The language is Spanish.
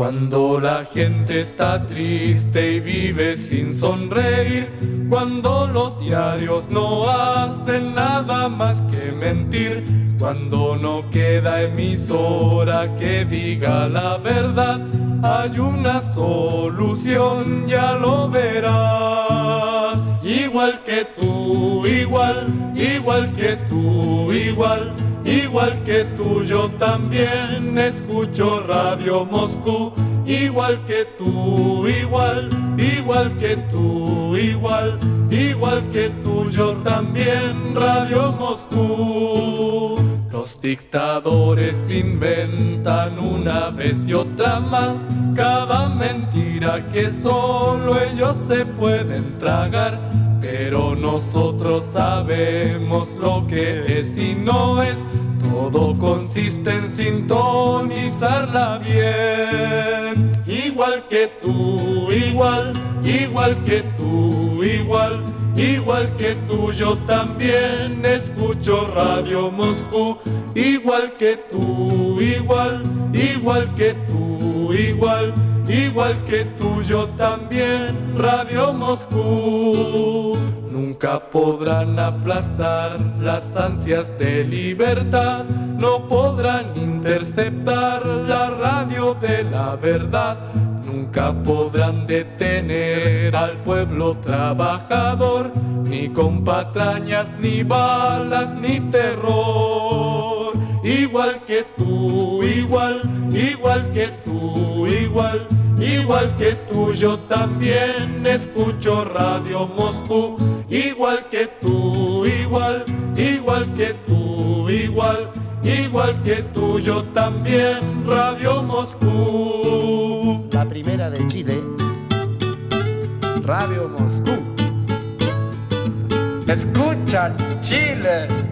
Cuando la gente está triste y vive sin sonreír, cuando los diarios no hacen nada más que mentir, cuando no queda emisora que diga la verdad, hay una solución, ya lo verás. Igual que tú, igual que tú, igual que tú, yo también escucho Radio Moscú. Igual que tú, igual que tú, igual que tú, yo también Radio Moscú. Los dictadores inventan una vez y otra más cada mentira que solo ellos se pueden tragar, pero nosotros sabemos lo que es y no es. Todo consiste en sintonizarla bien. Igual que tú, igual que tú, igual que tú, yo también escucho Radio Moscú. Igual que tú, igual que tú, igual que tú, yo también Radio Moscú. Nunca podrán aplastar las ansias de libertad, no podrán interceptar la radio de la verdad, nunca podrán detener al pueblo trabajador, ni con patrañas, ni balas, ni terror. Igual que tú, igual que tú, igual que tú, yo también escucho Radio Moscú. Igual que tú, igual que tú, igual que tú, yo también Radio Moscú. La primera de Chile, Radio Moscú. Escuchan Chile.